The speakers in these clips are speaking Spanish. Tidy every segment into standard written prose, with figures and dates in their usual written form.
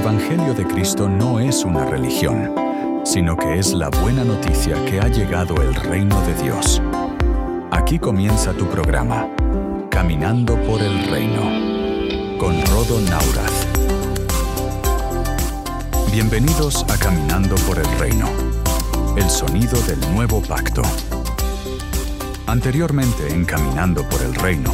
Evangelio de Cristo no es una religión, sino que es la buena noticia que ha llegado el reino de Dios. Aquí comienza tu programa, Caminando por el Reino, con Rodo Naurath. Bienvenidos a Caminando por el Reino, el sonido del nuevo pacto. Anteriormente en Caminando por el Reino.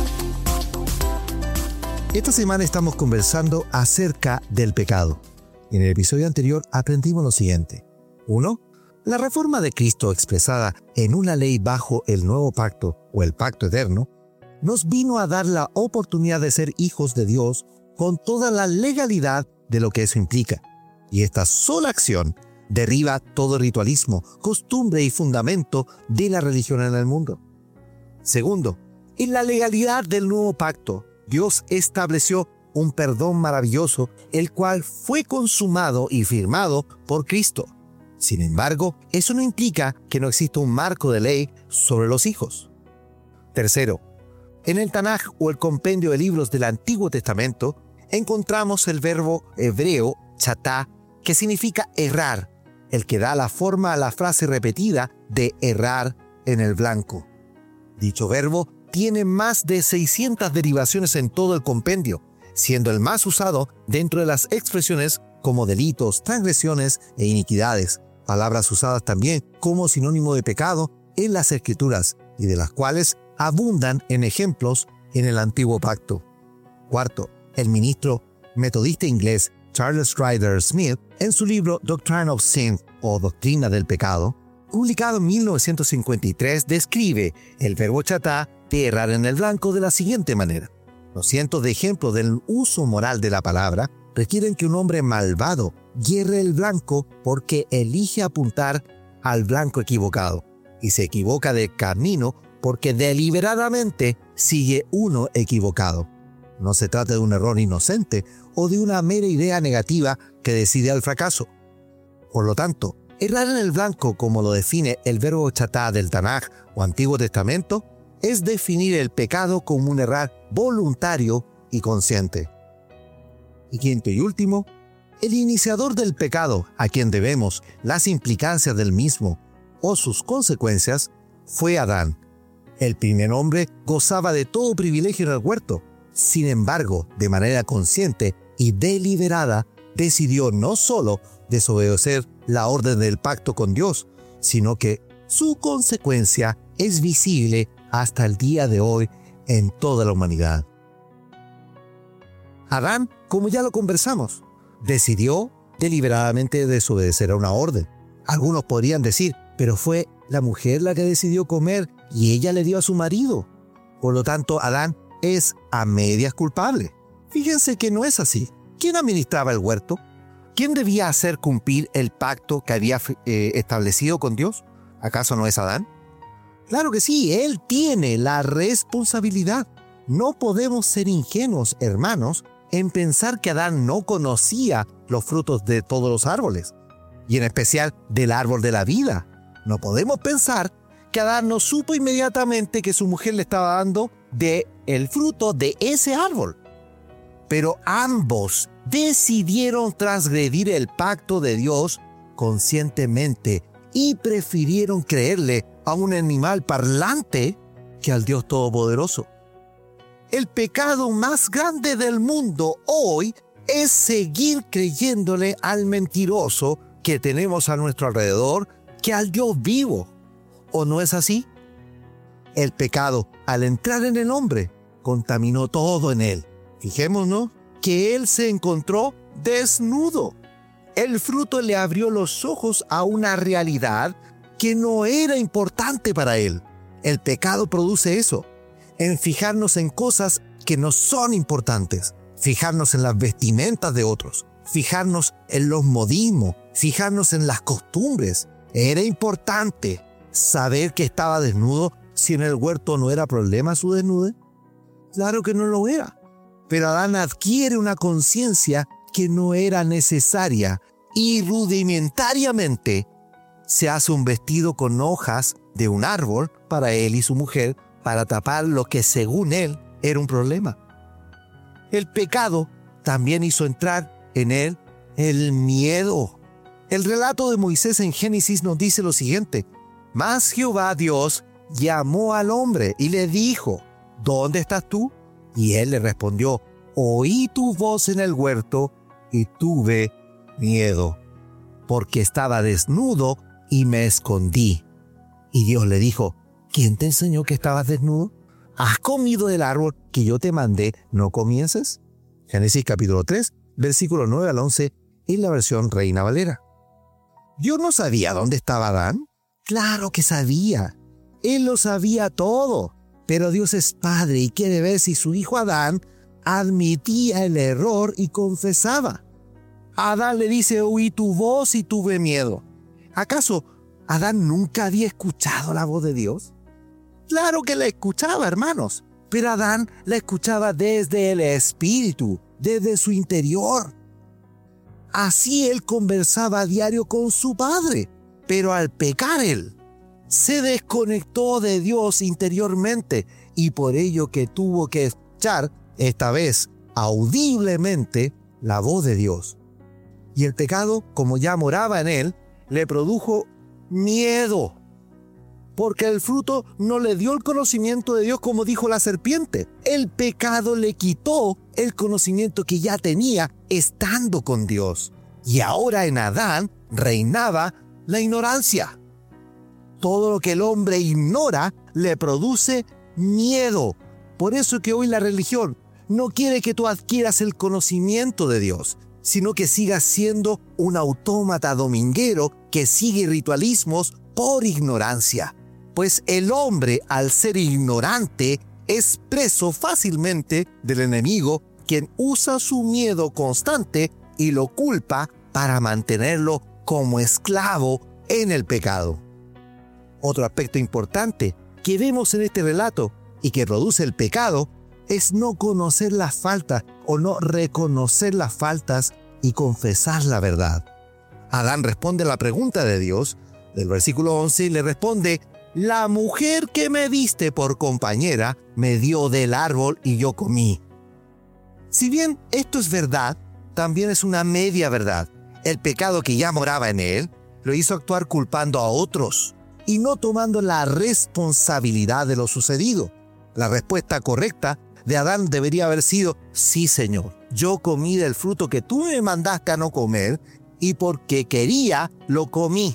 Esta semana estamos conversando acerca del pecado. En el episodio anterior aprendimos lo siguiente. 1. La reforma de Cristo expresada en una ley bajo el nuevo pacto o el pacto eterno nos vino a dar la oportunidad de ser hijos de Dios con toda la legalidad de lo que eso implica. Y esta sola acción derriba todo ritualismo, costumbre y fundamento de la religión en el mundo. 2. En la legalidad del nuevo pacto, Dios estableció un perdón maravilloso, el cual fue consumado y firmado por Cristo. Sin embargo, eso no implica que no exista un marco de ley sobre los hijos. 3. En el Tanaj o el compendio de libros del Antiguo Testamento, encontramos el verbo hebreo chatá, que significa errar, el que da la forma a la frase repetida de errar en el blanco. Dicho verbo tiene más de 600 derivaciones en todo el compendio, siendo el más usado dentro de las expresiones como delitos, transgresiones e iniquidades, palabras usadas también como sinónimo de pecado en las Escrituras y de las cuales abundan en ejemplos en el Antiguo Pacto. 4. El ministro metodista inglés Charles Ryder Smith, en su libro Doctrine of Sin o Doctrina del Pecado, publicado en 1953, describe el verbo chatá de errar en el blanco de la siguiente manera. Los cientos de ejemplos del uso moral de la palabra requieren que un hombre malvado hierre el blanco porque elige apuntar al blanco equivocado y se equivoca de camino porque deliberadamente sigue uno equivocado. No se trata de un error inocente o de una mera idea negativa que decide al fracaso. Por lo tanto, errar en el blanco, como lo define el verbo chatá del Tanaj o Antiguo Testamento, es definir el pecado como un errar voluntario y consciente. Y quinto y último, el iniciador del pecado, a quien debemos las implicancias del mismo o sus consecuencias, fue Adán. El primer hombre gozaba de todo privilegio en el huerto. Sin embargo, de manera consciente y deliberada, decidió no solo desobedecer la orden del pacto con Dios, sino que su consecuencia es visible hasta el día de hoy en toda la humanidad. Adán, como ya lo conversamos, decidió deliberadamente desobedecer a una orden. Algunos podrían decir, pero fue la mujer la que decidió comer y ella le dio a su marido. Por lo tanto, Adán es a medias culpable. Fíjense que no es así. ¿Quién administraba el huerto? ¿Quién debía hacer cumplir el pacto que había establecido con Dios? ¿Acaso no es Adán? Claro que sí, él tiene la responsabilidad. No podemos ser ingenuos, hermanos, en pensar que Adán no conocía los frutos de todos los árboles, y en especial del árbol de la vida. No podemos pensar que Adán no supo inmediatamente que su mujer le estaba dando el fruto de ese árbol. Pero ambos decidieron transgredir el pacto de Dios conscientemente y prefirieron creerle a un animal parlante que al Dios Todopoderoso. El pecado más grande del mundo hoy es seguir creyéndole al mentiroso que tenemos a nuestro alrededor que al Dios vivo. ¿O no es así? El pecado, al entrar en el hombre, contaminó todo en él. Fijémonos que él se encontró desnudo. El fruto le abrió los ojos a una realidad que no era importante para él. El pecado produce eso, en fijarnos en cosas que no son importantes, fijarnos en las vestimentas de otros, fijarnos en los modismos, fijarnos en las costumbres. Era importante saber que estaba desnudo si en el huerto no era problema su desnudez. Claro que no lo era. Pero Adán adquiere una conciencia que no era necesaria y rudimentariamente se hace un vestido con hojas de un árbol para él y su mujer para tapar lo que según él era un problema. El pecado también hizo entrar en él El miedo. El relato de Moisés en Génesis nos dice lo siguiente: Mas Jehová Dios llamó al hombre y le dijo, ¿dónde estás tú? Y él le respondió, oí tu voz en el huerto y tuve miedo, porque estaba desnudo y me escondí. Y Dios le dijo, ¿quién te enseñó que estabas desnudo? ¿Has comido del árbol que yo te mandé, no comiences? Génesis capítulo 3, versículo 9 al 11, en la versión Reina Valera. ¿Dios no sabía dónde estaba Adán? Claro que sabía. Él lo sabía todo. Pero Dios es Padre y quiere ver si su hijo Adán admitía el error y confesaba. Adán le dice, oí tu voz y tuve miedo. ¿Acaso Adán nunca había escuchado la voz de Dios? Claro que la escuchaba, hermanos, pero Adán la escuchaba desde el espíritu, desde su interior. Así él conversaba a diario con su padre, pero al pecar él, se desconectó de Dios interiormente y por ello que tuvo que escuchar, esta vez audiblemente, la voz de Dios. Y el pecado, como ya moraba en él, le produjo miedo, porque el fruto no le dio el conocimiento de Dios como dijo la serpiente. El pecado le quitó el conocimiento que ya tenía estando con Dios. Y ahora en Adán reinaba la ignorancia. Todo lo que el hombre ignora le produce miedo. Por eso que hoy la religión no quiere que tú adquieras el conocimiento de Dios, sino que sigas siendo un autómata dominguero que sigue ritualismos por ignorancia. Pues el hombre, al ser ignorante, es preso fácilmente del enemigo, quien usa su miedo constante y lo culpa para mantenerlo como esclavo en el pecado. Otro aspecto importante que vemos en este relato y que produce el pecado es no conocer las faltas o no reconocer las faltas y confesar la verdad. Adán responde a la pregunta de Dios del versículo 11 y le responde, la mujer que me diste por compañera me dio del árbol y yo comí. Si bien esto es verdad, también es una media verdad. El pecado que ya moraba en él lo hizo actuar culpando a otros y no tomando la responsabilidad de lo sucedido. La respuesta correcta de Adán debería haber sido, sí, Señor, yo comí del fruto que tú me mandaste a no comer y porque quería, lo comí.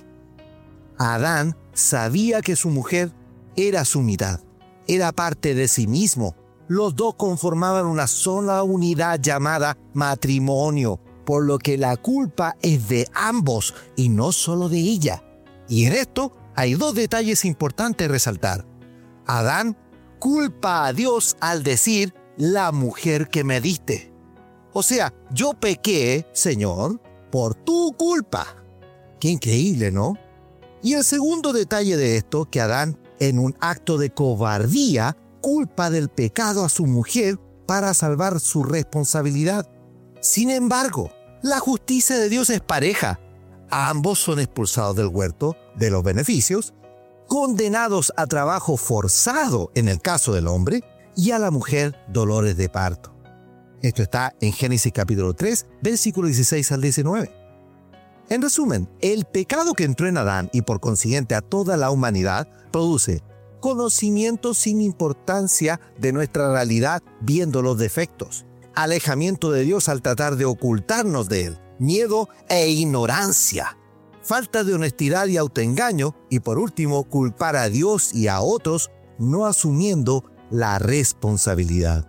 Adán sabía que su mujer era su mitad, era parte de sí mismo. Los dos conformaban una sola unidad llamada matrimonio, por lo que la culpa es de ambos y no solo de ella. Y en esto hay dos detalles importantes a resaltar. Adán culpa a Dios al decir, la mujer que me diste. O sea, yo pequé, Señor, por tu culpa. Qué increíble, ¿no? Y el segundo detalle de esto, que Adán, en un acto de cobardía, culpa del pecado a su mujer para salvar su responsabilidad. Sin embargo, la justicia de Dios es pareja. Ambos son expulsados del huerto de los beneficios, condenados a trabajo forzado en el caso del hombre y a la mujer dolores de parto. Esto está en Génesis capítulo 3, versículos 16 al 19. En resumen, el pecado que entró en Adán y por consiguiente a toda la humanidad produce conocimiento sin importancia de nuestra realidad viendo los defectos, alejamiento de Dios al tratar de ocultarnos de Él, miedo e ignorancia, falta de honestidad y autoengaño y por último culpar a Dios y a otros no asumiendo la responsabilidad.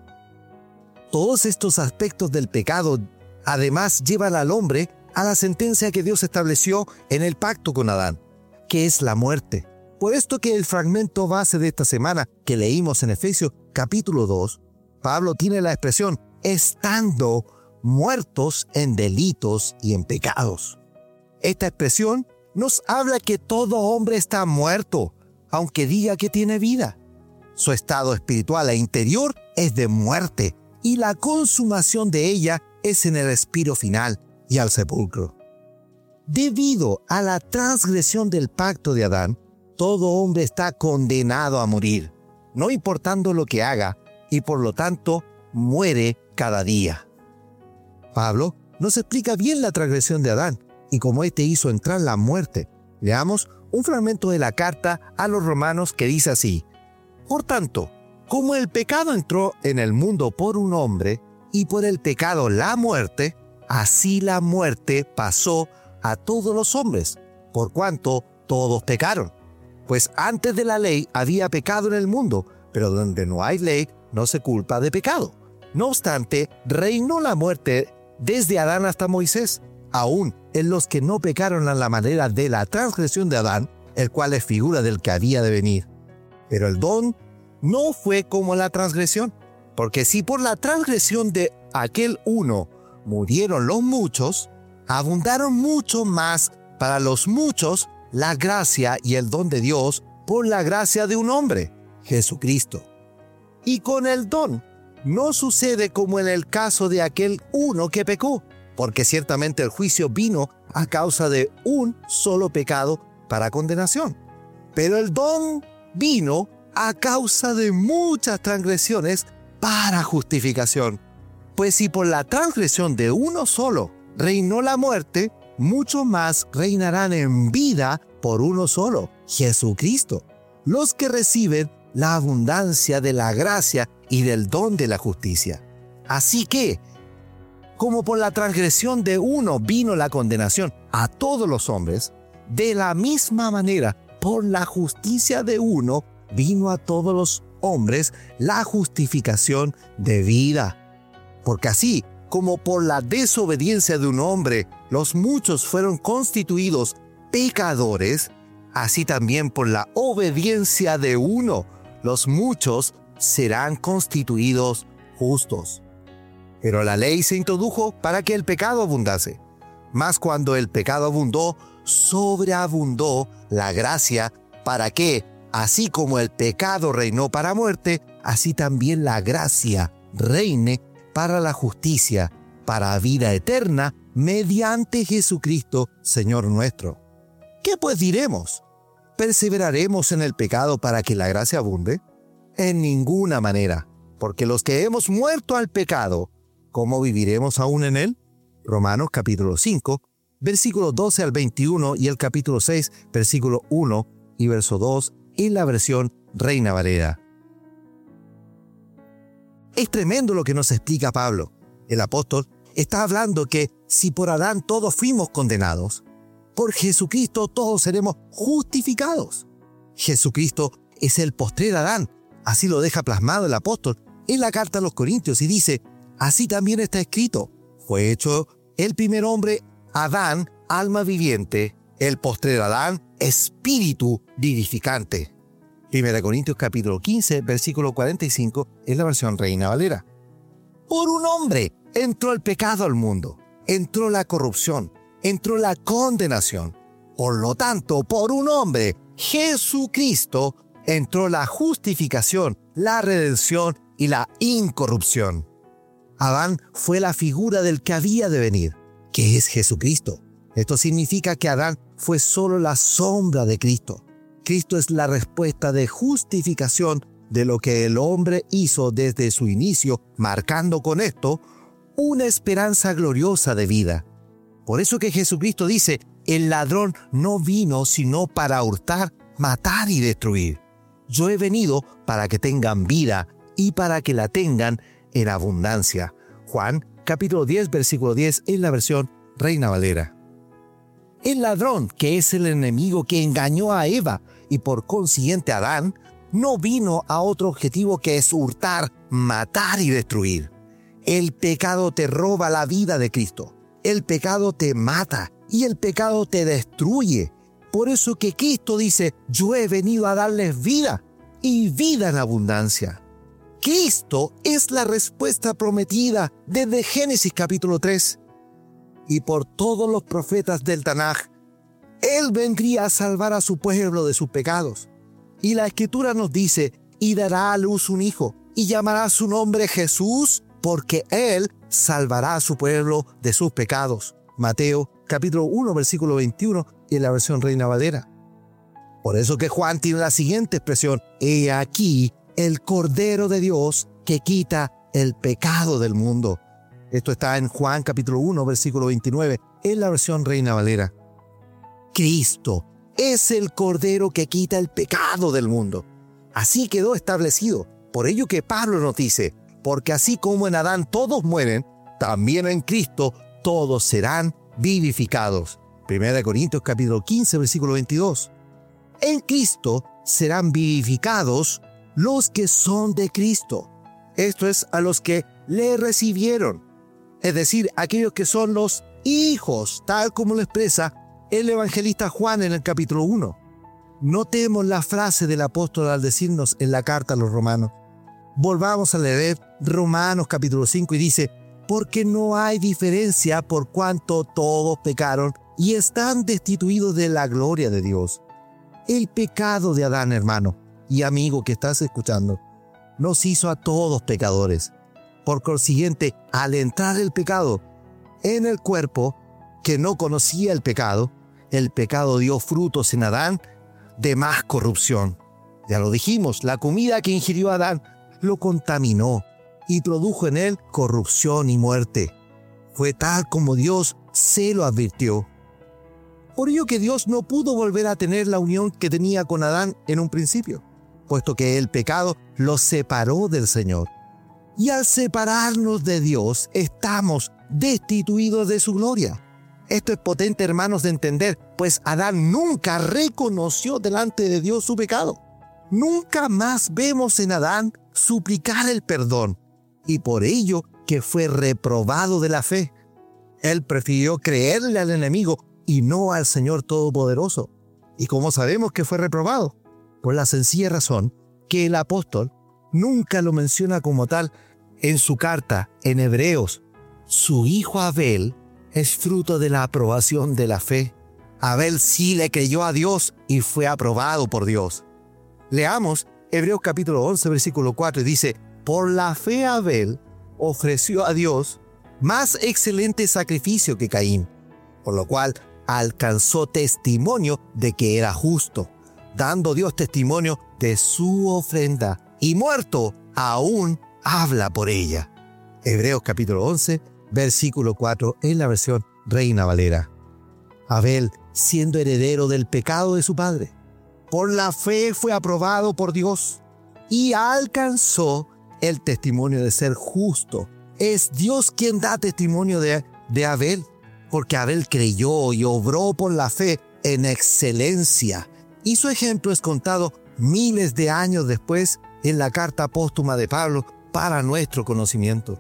Todos estos aspectos del pecado además llevan al hombre a la sentencia que Dios estableció en el pacto con Adán, que es la muerte. Por esto que el fragmento base de esta semana que leímos en Efesios capítulo 2, Pablo tiene la expresión estando muertos en delitos y en pecados. Esta expresión nos habla que todo hombre está muerto, aunque diga que tiene vida. Su estado espiritual e interior es de muerte y la consumación de ella es en el respiro final y al sepulcro. Debido a la transgresión del pacto de Adán, todo hombre está condenado a morir, no importando lo que haga, y por lo tanto muere cada día. Pablo nos explica bien la transgresión de Adán y cómo éste hizo entrar la muerte. Leamos un fragmento de la carta a los romanos que dice así: por tanto, como el pecado entró en el mundo por un hombre, y por el pecado la muerte, así la muerte pasó a todos los hombres, por cuanto todos pecaron. Pues antes de la ley había pecado en el mundo, pero donde no hay ley no se culpa de pecado. No obstante, reinó la muerte desde Adán hasta Moisés, aún en los que no pecaron a la manera de la transgresión de Adán, el cual es figura del que había de venir. Pero el don no fue como la transgresión, porque si por la transgresión de aquel uno murieron los muchos, abundaron mucho más para los muchos la gracia y el don de Dios por la gracia de un hombre, Jesucristo. Y con el don no sucede como en el caso de aquel uno que pecó, porque ciertamente el juicio vino a causa de un solo pecado para condenación. Pero el don vino a causa de muchas transgresiones para justificación. Pues si por la transgresión de uno solo reinó la muerte, mucho más reinarán en vida por uno solo, Jesucristo, los que reciben la abundancia de la gracia y del don de la justicia. Así que, como por la transgresión de uno vino la condenación a todos los hombres, de la misma manera, por la justicia de uno vino a todos los hombres la justificación de vida. Porque así como por la desobediencia de un hombre los muchos fueron constituidos pecadores, así también por la obediencia de uno los muchos serán constituidos justos. Pero la ley se introdujo para que el pecado abundase. Mas cuando el pecado abundó, sobreabundó la gracia, para que, así como el pecado reinó para muerte, así también la gracia reine para la justicia, para vida eterna, mediante Jesucristo, Señor nuestro. ¿Qué pues diremos? ¿Perseveraremos en el pecado para que la gracia abunde? En ninguna manera, porque los que hemos muerto al pecado, ¿cómo viviremos aún en él? Romanos capítulo 5, versículos 12 al 21 y el capítulo 6, versículo 1 y verso 2 en la versión Reina Valera. Es tremendo lo que nos explica Pablo. El apóstol está hablando que si por Adán todos fuimos condenados, por Jesucristo todos seremos justificados. Jesucristo es el postrer Adán. Así lo deja plasmado el apóstol en la carta a los Corintios y dice: así también está escrito, fue hecho el primer hombre, Adán, alma viviente, el postrer Adán, espíritu vivificante. 1 Corintios capítulo 15, versículo 45, en la versión Reina Valera. Por un hombre entró el pecado al mundo, entró la corrupción, entró la condenación. Por lo tanto, por un hombre, Jesucristo, entró la justificación, la redención y la incorrupción. Adán fue la figura del que había de venir, que es Jesucristo. Esto significa que Adán fue solo la sombra de Cristo. Cristo es la respuesta de justificación de lo que el hombre hizo desde su inicio, marcando con esto una esperanza gloriosa de vida. Por eso que Jesucristo dice: el ladrón no vino sino para hurtar, matar y destruir. Yo he venido para que tengan vida y para que la tengan en abundancia. Juan capítulo 10, versículo 10 en la versión Reina Valera. El ladrón, que es el enemigo que engañó a Eva y por consiguiente a Adán, no vino a otro objetivo que es hurtar, matar y destruir. El pecado te roba la vida de Cristo. El pecado te mata y el pecado te destruye. Por eso que Cristo dice: yo he venido a darles vida y vida en abundancia. Cristo es la respuesta prometida desde Génesis capítulo 3. Y por todos los profetas del Tanaj, Él vendría a salvar a su pueblo de sus pecados. Y la Escritura nos dice: y dará a luz un hijo, y llamará su nombre Jesús, porque Él salvará a su pueblo de sus pecados. Mateo capítulo 1, versículo 21, y en la versión Reina Valera. Por eso que Juan tiene la siguiente expresión: he aquí el Cordero de Dios que quita el pecado del mundo. Esto está en Juan capítulo 1, versículo 29, en la versión Reina Valera. Cristo es el Cordero que quita el pecado del mundo. Así quedó establecido. Por ello que Pablo nos dice, porque así como en Adán todos mueren, también en Cristo todos serán vivificados. 1 Corintios capítulo 15, versículo 22. En Cristo serán vivificados los que son de Cristo. Esto es, a los que le recibieron. Es decir, aquellos que son los hijos, tal como lo expresa el evangelista Juan en el capítulo 1. Notemos la frase del apóstol al decirnos en la carta a los romanos. Volvamos a leer Romanos capítulo 5 y dice, porque no hay diferencia por cuanto todos pecaron y están destituidos de la gloria de Dios. El pecado de Adán, hermano y amigo que estás escuchando, nos hizo a todos pecadores. Por consiguiente, al entrar el pecado en el cuerpo que no conocía el pecado dio frutos en Adán de más corrupción. Ya lo dijimos, la comida que ingirió Adán lo contaminó y produjo en él corrupción y muerte. Fue tal como Dios se lo advirtió. Por ello que Dios no pudo volver a tener la unión que tenía con Adán en un principio, puesto que el pecado lo separó del Señor. Y al separarnos de Dios, estamos destituidos de su gloria. Esto es potente, hermanos, de entender, pues Adán nunca reconoció delante de Dios su pecado. Nunca más vemos en Adán suplicar el perdón, y por ello que fue reprobado de la fe. Él prefirió creerle al enemigo y no al Señor Todopoderoso. ¿Y cómo sabemos que fue reprobado? Por la sencilla razón que el apóstol nunca lo menciona como tal en su carta en Hebreos. Su hijo Abel es fruto de la aprobación de la fe. Abel sí le creyó a Dios y fue aprobado por Dios. Leamos Hebreos capítulo 11, versículo 4, y dice, por la fe Abel ofreció a Dios más excelente sacrificio que Caín, por lo cual alcanzó testimonio de que era justo, dando Dios testimonio de su ofrenda, y muerto aún habla por ella. Hebreos capítulo 11, versículo 4 en la versión Reina Valera. Abel, siendo heredero del pecado de su padre, por la fe fue aprobado por Dios y alcanzó el testimonio de ser justo. Es Dios quien da testimonio de Abel, porque Abel creyó y obró por la fe en excelencia, y su ejemplo es contado miles de años después en la carta póstuma de Pablo para nuestro conocimiento.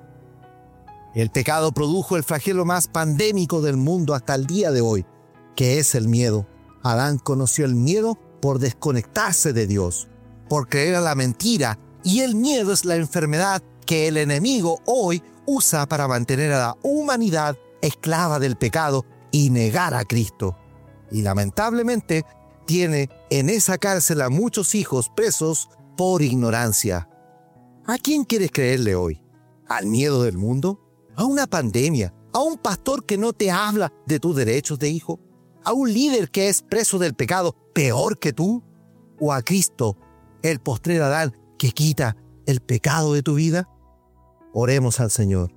El pecado produjo el flagelo más pandémico del mundo hasta el día de hoy, que es el miedo. Adán conoció el miedo por desconectarse de Dios, por creer a la mentira, y el miedo es la enfermedad que el enemigo hoy usa para mantener a la humanidad esclava del pecado y negar a Cristo. Y lamentablemente tiene en esa cárcel a muchos hijos presos por ignorancia. ¿A quién quieres creerle hoy? ¿Al miedo del mundo? ¿A una pandemia? ¿A un pastor que no te habla de tus derechos de hijo? ¿A un líder que es preso del pecado peor que tú? ¿O a Cristo, el postrer Adán, que quita el pecado de tu vida? Oremos al Señor.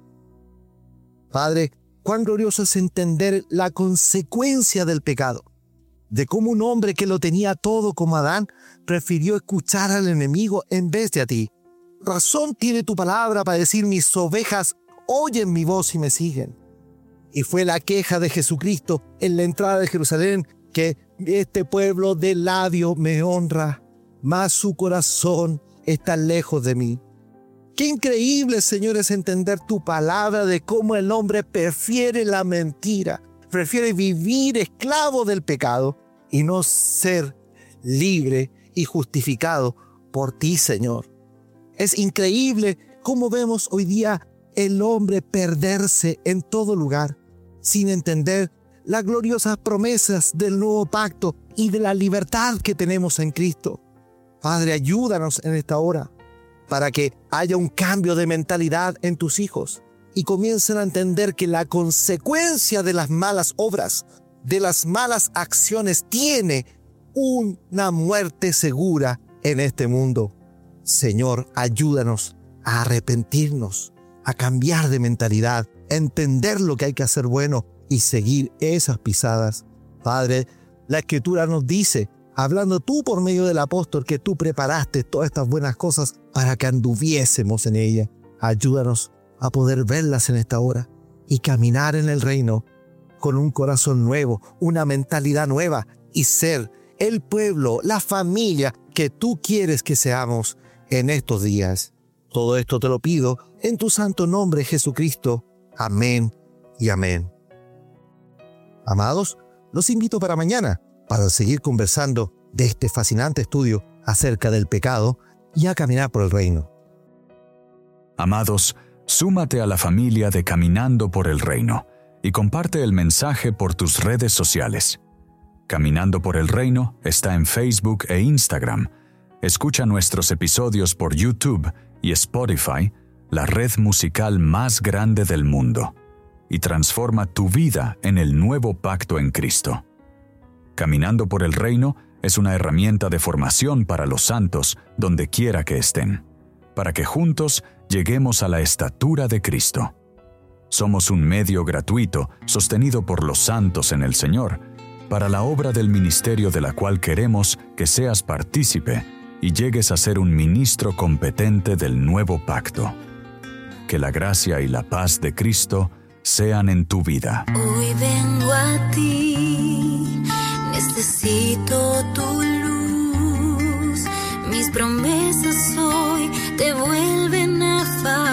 Padre, cuán glorioso es entender la consecuencia del pecado, de cómo un hombre que lo tenía todo como Adán prefirió escuchar al enemigo en vez de a ti. Razón tiene tu palabra para decir: mis ovejas oyen mi voz y me siguen. Y fue la queja de Jesucristo en la entrada de Jerusalén, que este pueblo de labio me honra, mas su corazón está lejos de mí. Qué increíble, Señor, es entender tu palabra de cómo el hombre prefiere la mentira, prefiere vivir esclavo del pecado y no ser libre y justificado por ti, Señor. Es increíble cómo vemos hoy día el hombre perderse en todo lugar, sin entender las gloriosas promesas del nuevo pacto y de la libertad que tenemos en Cristo. Padre, ayúdanos en esta hora para que haya un cambio de mentalidad en tus hijos y comiencen a entender que la consecuencia de las malas obras, de las malas acciones, tiene una muerte segura en este mundo. Señor, ayúdanos a arrepentirnos a cambiar de mentalidad, entender lo que hay que hacer bueno y seguir esas pisadas. Padre, la Escritura nos dice, hablando tú por medio del apóstol, que tú preparaste todas estas buenas cosas para que anduviésemos en ellas. Ayúdanos a poder verlas en esta hora y caminar en el reino con un corazón nuevo, una mentalidad nueva y ser el pueblo, la familia que tú quieres que seamos en estos días. Todo esto te lo pido en tu santo nombre, Jesucristo. Amén y amén. Amados, los invito para mañana para seguir conversando de este fascinante estudio acerca del pecado y a caminar por el reino. Amados, súmate a la familia de Caminando por el Reino y comparte el mensaje por tus redes sociales. Caminando por el Reino está en Facebook e Instagram. Escucha nuestros episodios por YouTube y Spotify, la red musical más grande del mundo, y transforma tu vida en el nuevo pacto en Cristo. Caminando por el Reino es una herramienta de formación para los santos donde quiera que estén, para que juntos lleguemos a la estatura de Cristo. Somos un medio gratuito sostenido por los santos en el Señor, para la obra del ministerio de la cual queremos que seas partícipe y llegues a ser un ministro competente del nuevo pacto. Que la gracia y la paz de Cristo sean en tu vida. Hoy vengo a ti, necesito tu luz. Mis promesas hoy te vuelven a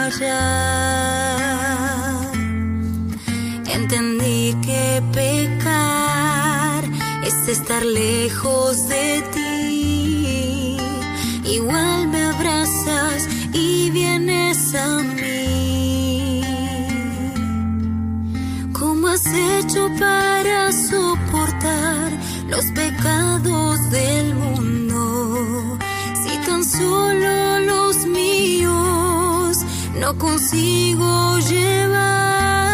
fallar. Entendí que pecar es estar lejos de ti. Igual me abrazas y vienes a mí. ¿Cómo has hecho para soportar los pecados del mundo? Si tan solo los míos no consigo llevar.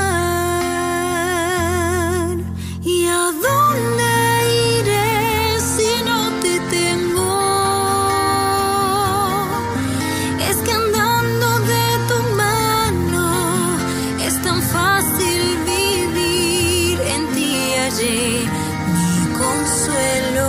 ¿Y a dónde iré si no te tengo? Es que andando de tu mano es tan fácil vivir. En ti hallé mi consuelo.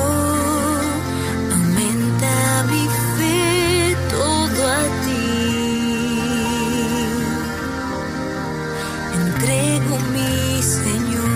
Aumenta mi fe todo a ti. Entrego mi Señor.